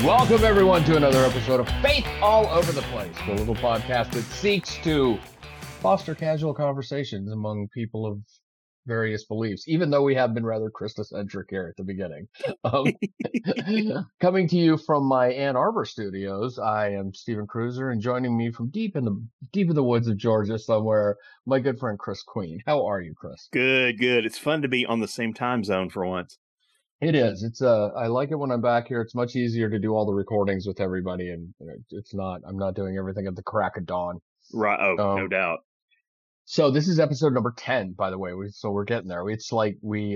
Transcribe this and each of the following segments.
Welcome, everyone, to another episode of Faith All Over the Place, the little podcast that seeks to foster casual conversations among people of various beliefs, even though we have been rather Christocentric here at the beginning. Coming to you from my Ann Arbor studios, I am Stephen Cruiser, and joining me from deep in the woods of Georgia somewhere, my good friend Chris Queen. How are you, Chris? Good. It's fun to be on the same time zone for once. It is. I like it when I'm back here. It's much easier to do all the recordings with everybody, and I'm not doing everything at the crack of dawn. Right. Oh, no doubt. So this is episode number 10, by the way. So we're getting there. It's like we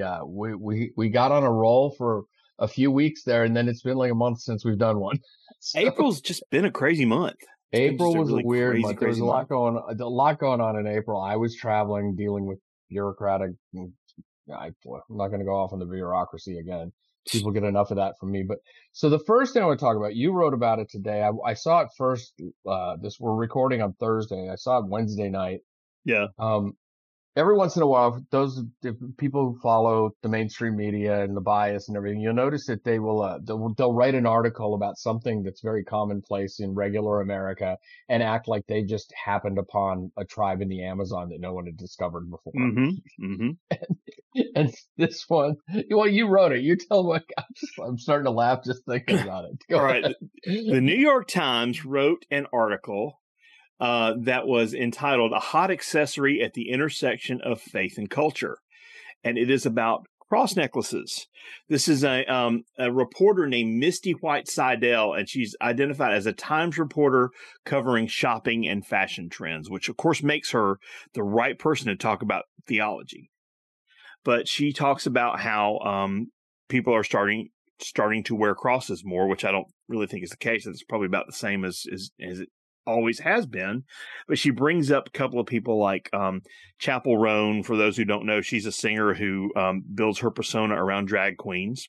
got on a roll for a few weeks there, and then it's been like a month since we've done one. So, April's just been a crazy month. April was a weird month. There was a lot going on in April. I was traveling, dealing with bureaucratic. I'm not going to go off on the bureaucracy again. People get enough of that from me. But so the first thing I want to talk about, you wrote about it today. I saw it first. We're recording on Thursday. I saw it Wednesday night. Yeah. Every once in a while, if people who follow the mainstream media and the bias and everything, you'll notice that they'll write an article about something that's very commonplace in regular America and act like they just happened upon a tribe in the Amazon that no one had discovered before. Mm-hmm. Mm-hmm. And this one, well, you wrote it. You tell me. I'm starting to laugh just thinking about it. All right. The New York Times wrote an article that was entitled "A Hot Accessory at the Intersection of Faith and Culture," and it is about cross necklaces. This is a reporter named Misty White Seidel, and she's identified as a Times reporter covering shopping and fashion trends, which of course makes her the right person to talk about theology. But she talks about how people are starting to wear crosses more, which I don't really think is the case. It's probably about the same as it always has been. But she brings up a couple of people like Chappell Roan. For those who don't know, she's a singer who builds her persona around drag queens.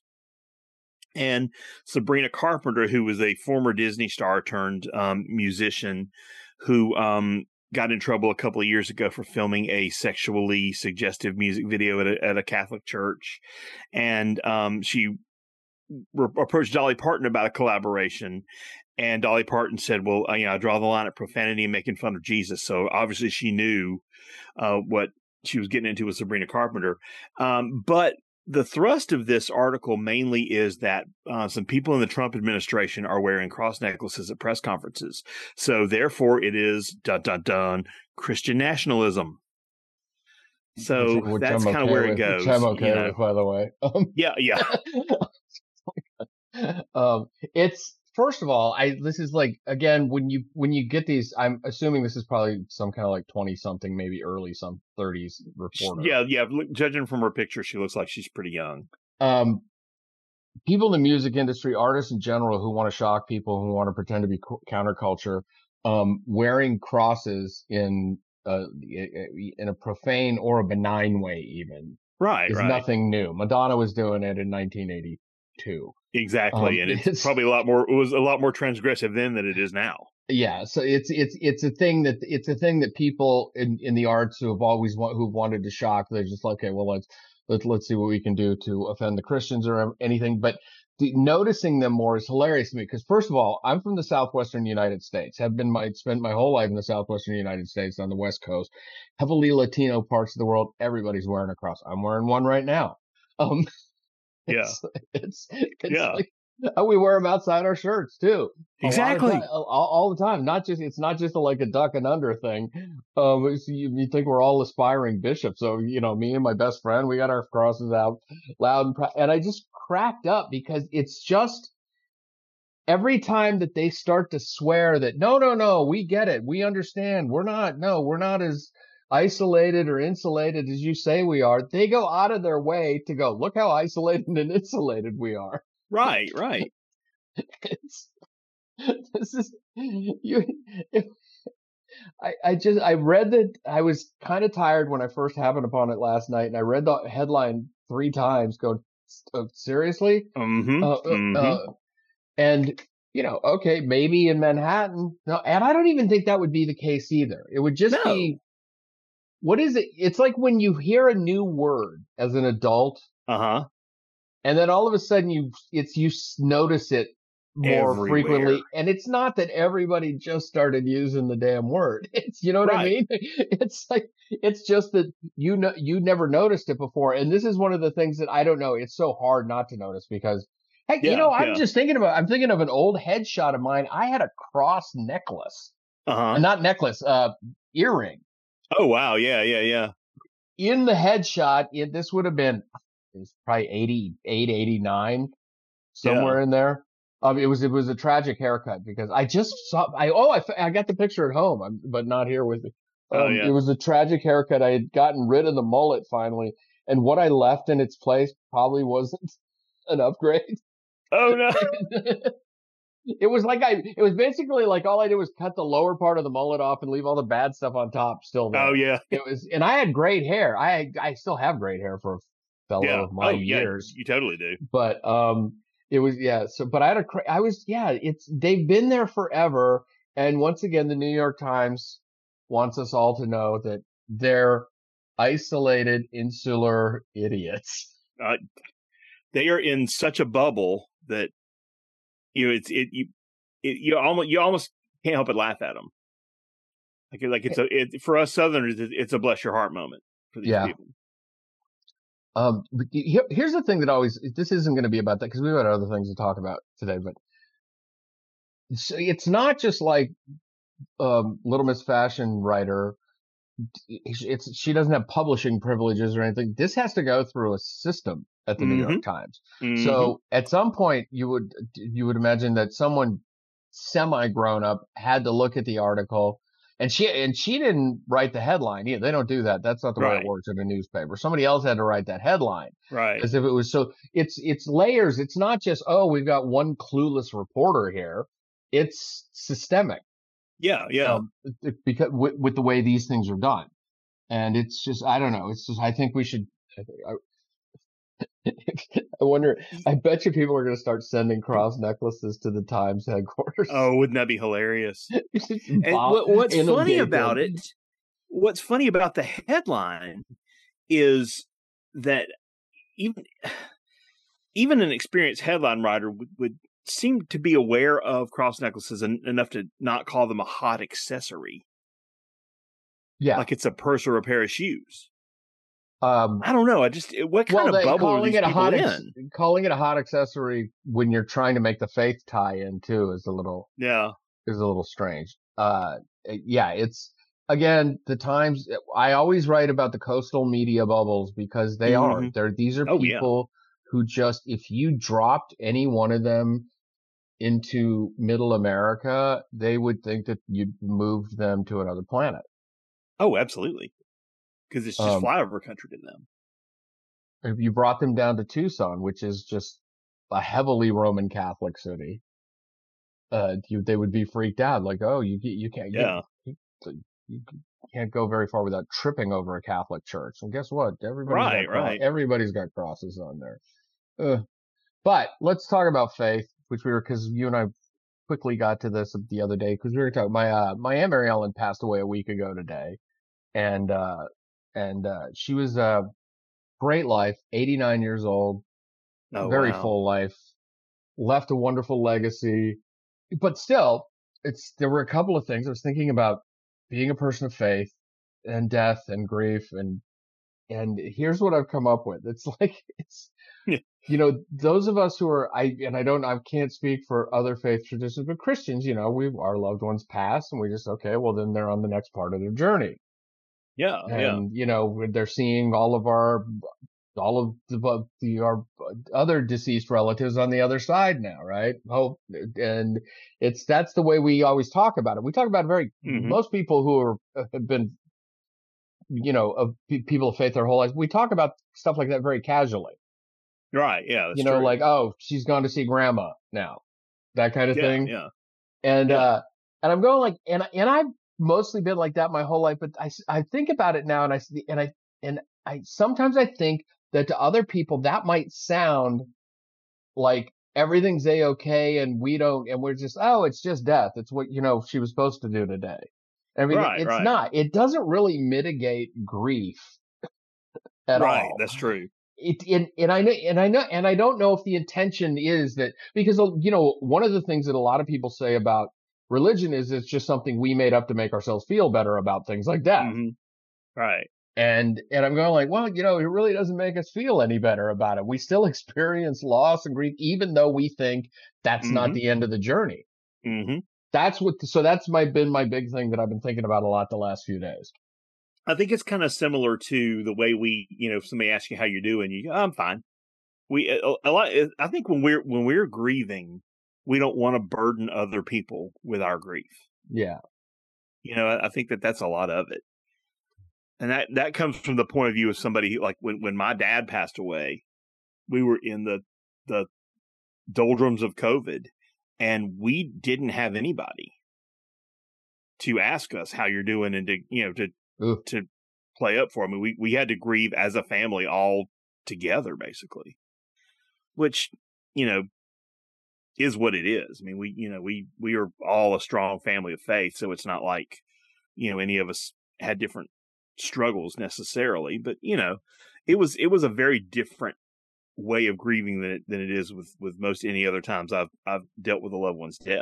And Sabrina Carpenter, who was a former Disney star turned musician who got in trouble a couple of years ago for filming a sexually suggestive music video at a Catholic church. And she approached Dolly Parton about a collaboration. And Dolly Parton said, well, I draw the line at profanity and making fun of Jesus. So obviously she knew what she was getting into with Sabrina Carpenter. But the thrust of this article mainly is that some people in the Trump administration are wearing cross necklaces at press conferences. So therefore it is, dun, dun, dun, Christian nationalism. So which that's kind of where it goes. Which I'm okay with, by the way. Yeah. It's, first of all, this is like, again, when you get these, I'm assuming this is probably some kind of like 20-something, maybe early some 30s reporter. Yeah. Judging from her picture, she looks like she's pretty young. People in the music industry, artists in general, who want to shock people, who want to pretend to be counterculture, wearing crosses in a profane or a benign way, even, is nothing new. Madonna was doing it in 1982. Exactly, and it's probably a lot more transgressive then than it is now. Yeah, so it's a thing that people in the arts who've wanted to shock, they're just like, okay, well, let's see what we can do to offend the Christians or anything. But noticing them more is hilarious to me because, first of all, I'm from the southwestern United States. Spent my whole life in the southwestern United States on the West Coast, heavily Latino parts of the world. Everybody's wearing a cross. I'm wearing one right now. It's like, we wear them outside our shirts too. Exactly. All the time. It's not just like a duck and under thing. You think we're all aspiring bishops. So, me and my best friend, we got our crosses out loud and I just cracked up because it's just every time that they start to swear that, no, we get it. We understand. We're not as isolated or insulated as you say we are. They go out of their way to go, look how isolated and insulated we are. Right. I read that. I was kind of tired when I first happened upon it last night, and I read the headline 3 times going, seriously? And okay, maybe in Manhattan. No, and I don't even think that would be the case either. It would just be, what is it? It's like when you hear a new word as an adult, and then all of a sudden you notice it more everywhere. frequently. And it's not that everybody just started using the damn word. It's, you know what I Right. mean? It's like, it's just that you never noticed it before. And this is one of the things that I don't know. It's so hard not to notice because, heck, Yeah. I'm Yeah. just I'm thinking of an old headshot of mine. I had a cross necklace, Uh-huh. not necklace, earring Oh, wow. Yeah. Yeah. Yeah. in the headshot. This would have been, it was probably 88, 89, Yeah. somewhere in there. It was a tragic haircut because I just saw, I got the picture at home, but not here with me. Oh, It yeah. was a tragic haircut. I had gotten rid of the mullet finally, and what I left in its place probably wasn't an upgrade. Oh, no. It was basically like all I did was cut the lower part of the mullet off and leave all the bad stuff on top still Oh, there. yeah. And I had great hair. I still have great hair for a fellow Yeah. of my Oh, yeah. years. You totally do. But it was, yeah. So but they've been there forever. And once again, the New York Times wants us all to know that they're isolated, insular idiots. They are in such a bubble that you almost can't help but laugh at them. For us Southerners, it's a bless your heart moment for these Yeah. people. But here's the thing this isn't going to be about that because we've got other things to talk about today, but it's not just like, Little Miss Fashion writer. She doesn't have publishing privileges or anything. This has to go through a system at the New York Times. So at some point you would imagine that someone semi grown up had to look at the article, and she didn't write the headline either. They don't do that. That's not the way it works in a newspaper. Somebody else had to write that headline. Right. As if it was, so it's layers. It's not just, oh, we've got one clueless reporter here. It's systemic. Yeah. Yeah. Because with the way these things are done. And it's just, I don't know. It's just, I think we should, I wonder, I bet you people are going to start sending cross necklaces to the Times headquarters. Oh, wouldn't that be hilarious? And what's funny about it, what's funny about the headline is that even an experienced headline writer would seem to be aware of cross necklaces enough to not call them a hot accessory. Yeah. Like it's a purse or a pair of shoes. I don't know. What kind of bubble are these people in? Calling it a hot accessory when you're trying to make the faith tie in too is a little strange. Yeah, it's, again, the Times, I always write about the coastal media bubbles because these are people who just, if you dropped any one of them into middle America, they would think that you'd moved them to another planet. Oh, absolutely. Because it's just flyover country to them. If you brought them down to Tucson, which is just a heavily Roman Catholic city, they would be freaked out. Like, oh, you can't, you can't go very far without tripping over a Catholic church. And guess what? Everybody's got crosses on there. But let's talk about faith, because you and I quickly got to this the other day, because we were talking, my Aunt Mary Ellen passed away a week ago today. And she was a great life, 89 years old, very full life, left a wonderful legacy. But still, there were a couple of things I was thinking about: being a person of faith and death and grief. And here's what I've come up with. It's like, those of us who are, I can't speak for other faith traditions, but Christians, our loved ones pass and we just, okay, well then they're on the next part of their journey. Yeah. And, they're seeing all of our other deceased relatives on the other side now, right? And that's the way we always talk about it. We talk about most people who have been, people of faith their whole lives, we talk about stuff like that very casually. Right. Yeah. That's true. Like, oh, she's gone to see grandma now, that kind of thing. Yeah. And I'm going like, and I've mostly been like that my whole life, but I think about it now, and I sometimes I think that to other people that might sound like everything's a-okay, and we're just, oh, it's just death. It's what, she was supposed to do today. I mean, it's not. It doesn't really mitigate grief at all. Right, that's true. and I don't know if the intention is that, because one of the things that a lot of people say about religion is it's just something we made up to make ourselves feel better about things like death. Mm-hmm. Right. And I'm going like, well, it really doesn't make us feel any better about it. We still experience loss and grief, even though we think that's not the end of the journey. Mm-hmm. So that's been my big thing that I've been thinking about a lot the last few days. I think it's kind of similar to the way we, if somebody asks you how you're doing, you go, I'm fine. A lot. I think when we're grieving, we don't want to burden other people with our grief. Yeah. I think that's a lot of it. And that comes from the point of view of somebody like when my dad passed away, we were in the doldrums of COVID, and we didn't have anybody to ask us how you're doing and to play up for him. We had to grieve as a family all together, basically, which, is what it is. I mean, we are all a strong family of faith, so it's not like, any of us had different struggles necessarily, but it was a very different way of grieving than it is with most any other times I've dealt with a loved one's death.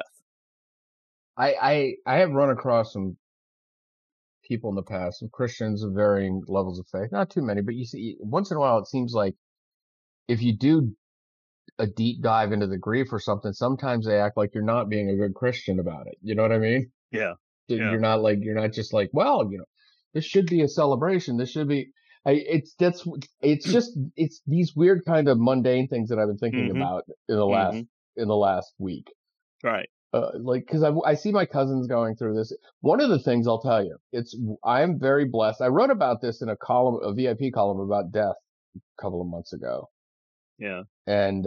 I have run across some people in the past, some Christians of varying levels of faith, not too many, but you see once in a while it seems like if you do a deep dive into the grief or something, sometimes they act like you're not being a good Christian about it. You know what I mean? Yeah. You're not just like, well, this should be a celebration. This should be, it's these weird kind of mundane things that I've been thinking about in the last week. Right. Cause I see my cousins going through this. One of the things I'll tell you, I am very blessed. I wrote about this in a VIP column about death a couple of months ago. Yeah. And,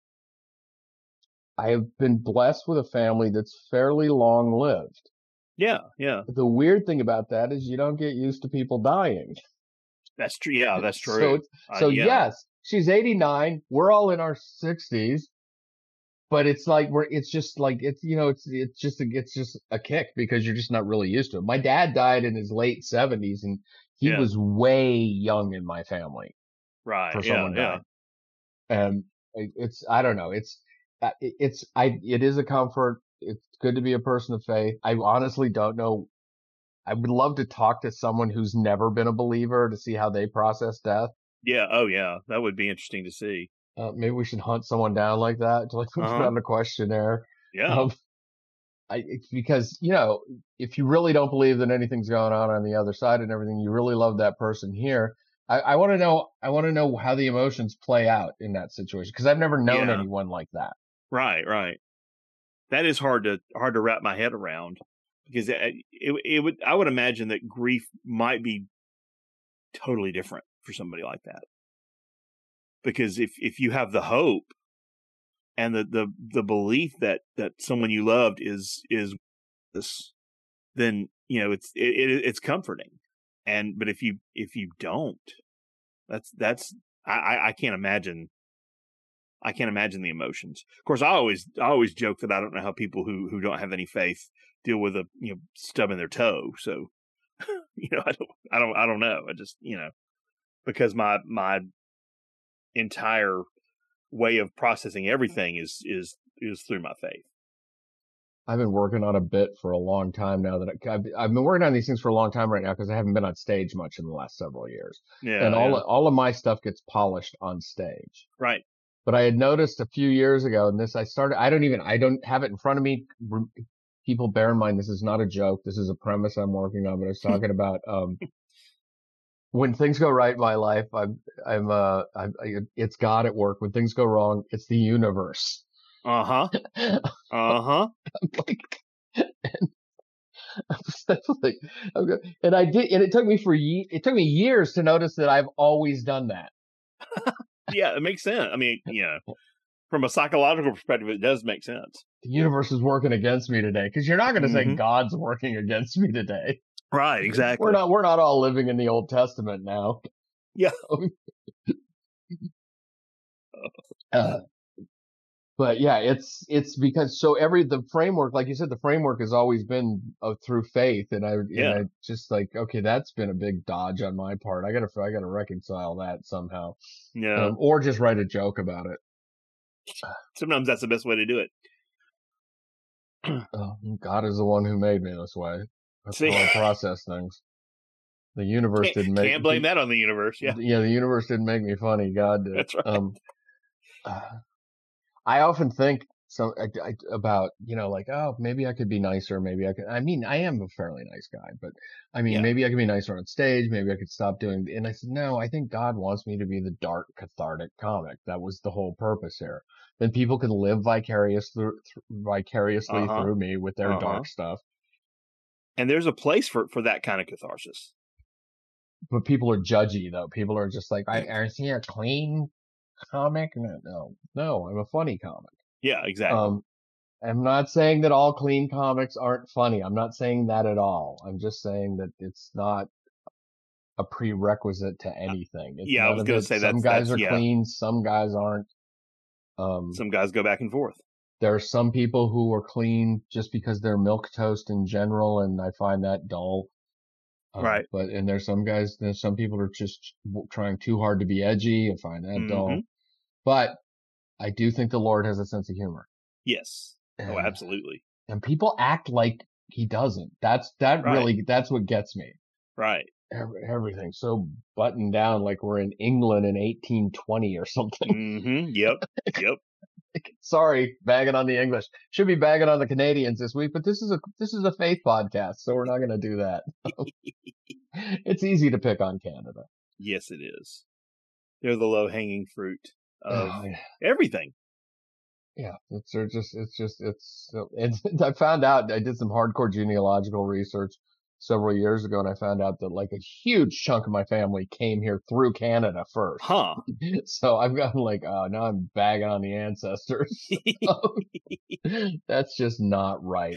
I have been blessed with a family that's fairly long lived. Yeah, yeah. The weird thing about that is you don't get used to people dying. That's true. Yeah, that's true. Yes, she's 89. We're all in our 60s, but it's like it's just a kick because you're just not really used to it. My dad died in his late 70s, and he was way young in my family. Right. For someone dying. And I don't know. It is a comfort. It's good to be a person of faith. I honestly don't know. I would love to talk to someone who's never been a believer to see how they process death. Yeah. Oh, yeah. That would be interesting to see. Maybe we should hunt someone down like that to put on a questionnaire. Yeah. It's because, if you really don't believe that anything's going on the other side and everything, you really love that person here. I want to know how the emotions play out in that situation, because I've never known anyone like that. Right. Right. That is hard to wrap my head around, because I would imagine that grief might be totally different for somebody like that. Because if you have the hope and the belief that someone you loved is this, then it's comforting. But if you don't, that's I can't imagine. I can't imagine the emotions. Of course, I always joke that I don't know how people who don't have any faith deal with stubbing their toe. So, I don't know. I just, because my entire way of processing everything is through my faith. I've been working on a bit for a long time now. I've been working on these things for a long time right now, because I haven't been on stage much in the last several years. Yeah, and all of my stuff gets polished on stage. Right. But I had noticed a few years ago, and I don't have it in front of me. People bear in mind, this is not a joke. This is a premise I'm working on, but I was talking about, when things go right in my life, it's God at work. When things go wrong, it's the universe. Uh-huh. Uh-huh. And I did, and it took me years to notice that I've always done that. Yeah, it makes sense. I mean, from a psychological perspective, it does make sense. The universe is working against me today, because you're not going to say God's working against me today. Right, exactly. We're not all living in the Old Testament now. Yeah. but yeah, it's because so the framework, like you said, the framework has always been through faith, and Yeah. I just like, okay, that's been a big dodge on my part. I gotta reconcile that somehow, Yeah. or just write a joke about it. Sometimes that's the best way to do it. God is the one who made me this way. That's See, how I process things. The universe didn't make, can't blame that on the universe. Yeah, yeah, the universe didn't make me funny. God did. that's right. Uh, I often think about, like, oh, maybe I could be nicer. Maybe I could. I mean, I am a fairly nice guy, but I mean, Yeah. maybe I could be nicer on stage. Maybe I could stop doing. And I said, no, I think God wants me to be the dark, cathartic comic. That was the whole purpose here. Then people can live vicariously Uh-huh. through me with their Uh-huh. dark stuff. And there's a place for that kind of catharsis. But people are judgy though. People are just like, I see a clean comic. No, I'm a funny comic. Yeah, exactly. Um, I'm not saying that all clean comics aren't funny. I'm not saying that at all. I'm just saying that it's not a prerequisite to anything. It's Yeah, I none was of going to it. say Some guys are yeah. clean, some guys aren't. Some guys go back and forth. There are some people who are clean just because they're milquetoast in general, and I find that dull. Right. And there's some people who are just trying too hard to be edgy. I find that dull. But I do think the Lord has a sense of humor. Yes. Oh, And, absolutely. and people act like he doesn't. That's what gets me. Right. Everything so buttoned down like we're in England in 1820 or something. Yep. Sorry, bagging on the English. Should be bagging on the Canadians this week, but this is a faith podcast, so we're not going to do that. It's easy to pick on Canada. Yes, it is. They're the low-hanging fruit of everything. Yeah, I found out, I did some hardcore genealogical research several years ago, and I found out that like a huge chunk of my family came here through Canada first. Huh. So I've gotten like, oh, now I'm bagging on the ancestors. That's just not right.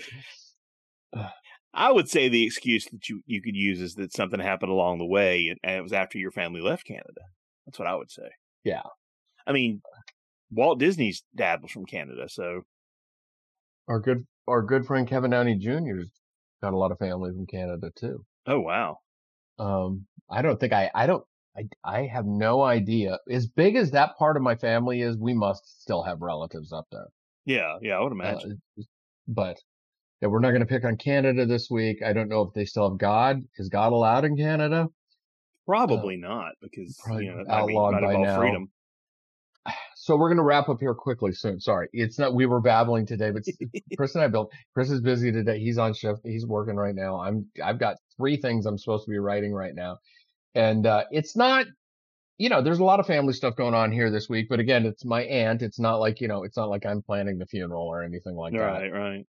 I would say the excuse that you could use is that something happened along the way, and it was after your family left Canada. That's what I would say. Yeah. I mean, Walt Disney's dad was from Canada, so our good friend Kevin Downey Jr.'s got a lot of family from Canada too. Oh wow. I have no idea. As big as that part of my family is, we must still have relatives up there. Yeah, I would imagine. But yeah, we're not going to pick on Canada this week. I don't know if they still have God. Is God allowed in Canada? Probably not, because outlawed by now. Freedom. So we're going to wrap up here quickly soon. Sorry, it's not. We were babbling today, but Chris and I built. Chris is busy today. He's on shift. He's working right now. I've got 3 things I'm supposed to be writing right now, and it's not. There's a lot of family stuff going on here this week, but again, it's my aunt. It's not like it's not like I'm planning the funeral or anything like that. Right.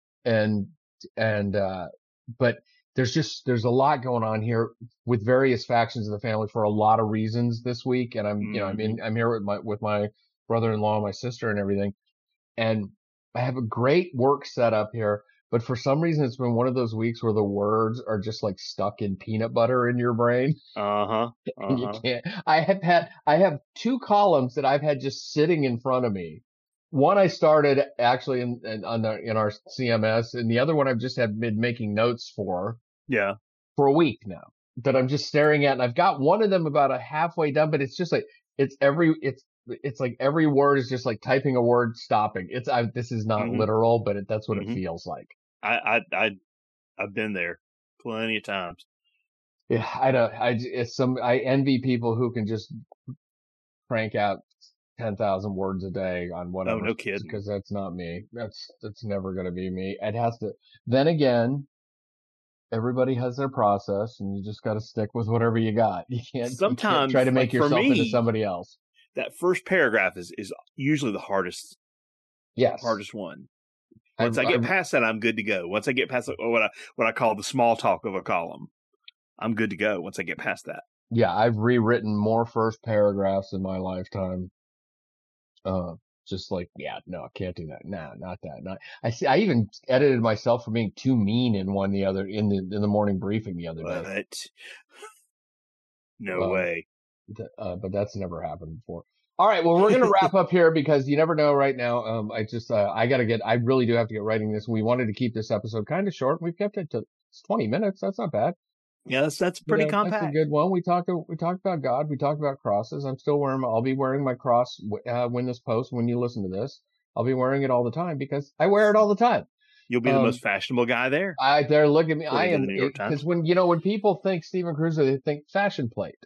But there's a lot going on here with various factions of the family for a lot of reasons this week, and I'm here with my brother-in-law, my sister, and everything, and I have a great work set up here. But for some reason, it's been one of those weeks where the words are just like stuck in peanut butter in your brain. And you can't. I have 2 columns that I've had just sitting in front of me. One I started actually in our CMS, and the other one I've just been making notes for. Yeah. For a week now that I'm just staring at, and I've got one of them about a halfway done, but it's just like it's like every word is just like typing a word, stopping. This is not literal, but that's what it feels like. I've been there plenty of times. Yeah, I envy people who can just crank out 10,000 words a day on whatever. Oh, no kidding. Because that's not me. That's never going to be me. It has to. Then again, everybody has their process, and you just got to stick with whatever you got. You can't try to make yourself into somebody else. That first paragraph is usually the hardest. Yes. Hardest one. Once I get past that, I'm good to go. Once I get past what I call the small talk of a column, I'm good to go once I get past that. Yeah, I've rewritten more first paragraphs in my lifetime. Just like, yeah, no, I can't do that. Nah, not that. I even edited myself for being too mean in the morning briefing the other day. What? No way. But that's never happened before. All right. Well, we're going to wrap up here because you never know right now. I really do have to get writing this. We wanted to keep this episode kind of short. We've kept it to 20 minutes. That's not bad. Yeah, that's pretty compact. That's a good one. We talked about God. We talked about crosses. I'll be wearing my cross when you listen to this. I'll be wearing it all the time because I wear it all the time. You'll be the most fashionable guy there. They're looking at me. I am, because when people think Steven Cruiser, they think fashion plate.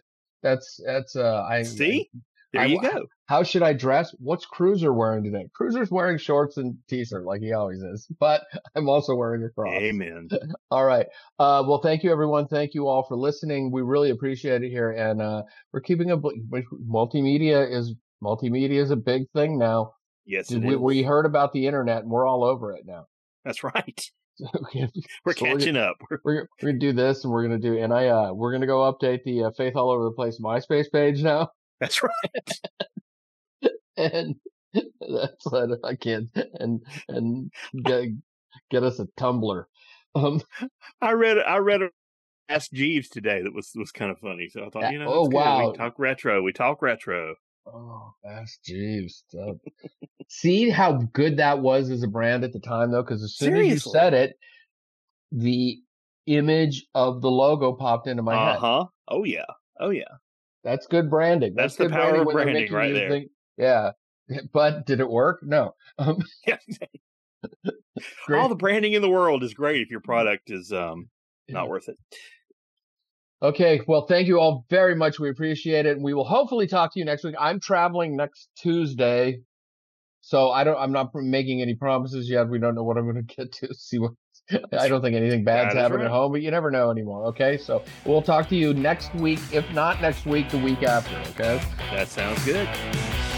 See? There you go. How should I dress? What's Cruiser wearing today? Cruiser's wearing shorts and t-shirt like he always is, but I'm also wearing a cross. Amen. All right. Well, thank you, everyone. Thank you all for listening. We really appreciate it here. And we're keeping multimedia is a big thing now. Yes, we heard about the internet and we're all over it now. That's right. We're catching up. We're going to do this and we're going to go update the Faith All Over the Place MySpace page now. That's right. And that's what I can and get us a Tumblr. I read Ask Jeeves today that was kind of funny. So I thought, wow. We talk retro. Oh, Ask Jeeves. See how good that was as a brand at the time, though, because as soon as you said it, the image of the logo popped into my head. Oh yeah. That's good branding. That's the power of branding right there. Yeah. But did it work? No. All the branding in the world is great if your product is not worth it. Okay. Well, thank you all very much. We appreciate it. And we will hopefully talk to you next week. I'm traveling next Tuesday. So I'm not making any promises yet. We don't know what I'm going to get to. I don't think anything bad's happening at home, but you never know anymore. Okay. So we'll talk to you next week. If not next week, the week after. Okay. That sounds good.